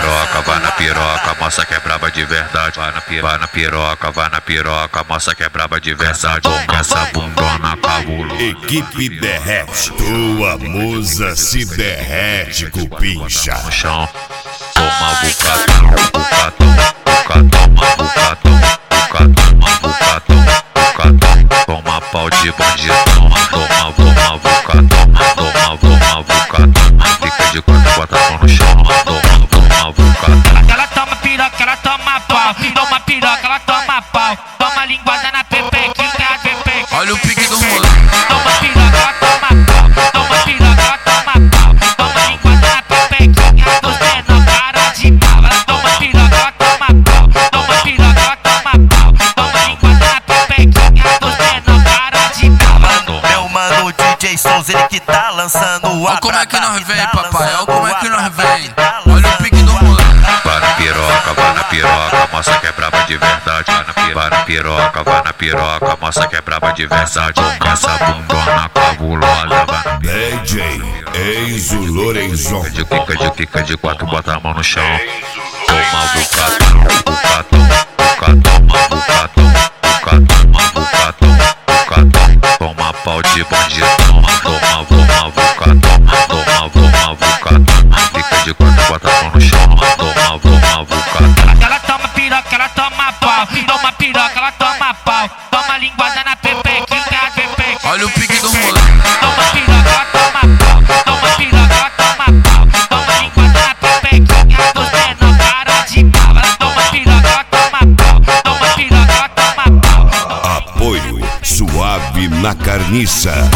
piroca, mostra que é braba de verdade. Vai na piroca, mostra que é braba de verdade. Com essa bundona cabulosa. Equipe derrete, tua musa se derrete, cupincha. No chão, toma bucatão, toma pau de bandidão, toma bucatão, fica de quatro, bota a mão no chão, toma bucatão. Ela toma piroca, ela toma pau, toma piroca, ela toma pau, toma linguada na pepequinha, pepeca. Olha o pique do rolê. Toma piroca, ela toma pau, toma piroca, ela toma pau, toma linguada na pepequinha, dos menor cara de pau. Ela toma piroca, ela toma pau, toma piroca, ela toma pau, toma linguada na pepequinha, dos menor cara de pau. Meu mano DJ Souza, ele que tá lançando o Olha como é que nós vem, papai, olha como é que nós vem. Olha o pique do rolê. Vai na piroca, mostra que é braba de verdade. Vai na piroca, mostra que é braba de verdade. Com essa bundona cabulosa. DJ Enzo Lorenzon. Fica de quatro, bota a mão no chão. Toma bucatão, toma pau de bandidão, toma bucatão, fica de quatro, bota a mão no chão, toma bucatão. Ela toma piroca, ela toma pau, toma piroca, ela toma pau, toma linguada na pepequinha, pepeca. Olha o pique do rolê. Toma piroca, ela toma pau, toma piroca, ela toma pau, toma linguada na pepequinha, dos menor cara de pau. Ela toma piroca, ela toma pau, toma piroca, ela toma pau. Apoio Suave na Carniça.